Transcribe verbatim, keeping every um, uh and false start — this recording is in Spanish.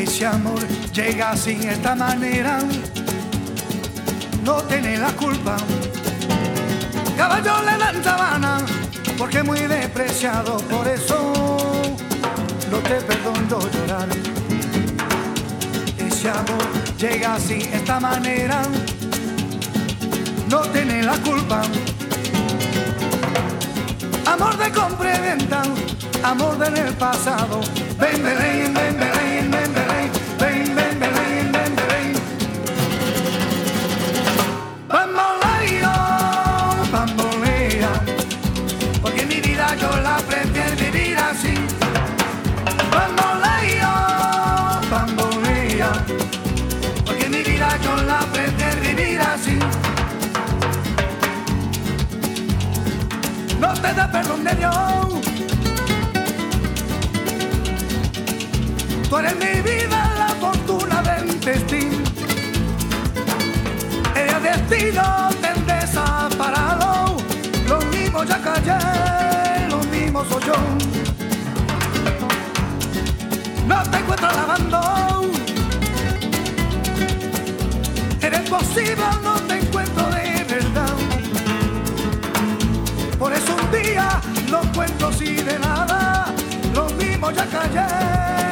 Ese amor llega así, esta manera, no tiene la culpa. Caballo le dan sabana, porque es muy despreciado, por eso no te perdono llorar. Ese amor llega así, esta manera, no tiene la culpa. Amor de compra y venta, amor del pasado. Ven, Belén, ven, Belén, ven, Belén, ven, ven, Belén, ven, Belén. Bamboleo, bambolea, porque mi vida yo la prefiero vivir así. Bamboleo, bambolea, porque mi vida yo la prefiero vivir así. No te da perdón de Dios. Tú eres mi vida, la fortuna del destino. El destino te desaparado. Lo mismo ya callé, lo mismo soy yo. No te encuentro lavando. Eres posible, no te encuentro de verdad. Por eso un día no cuento así de nada. Lo mismo ya callé.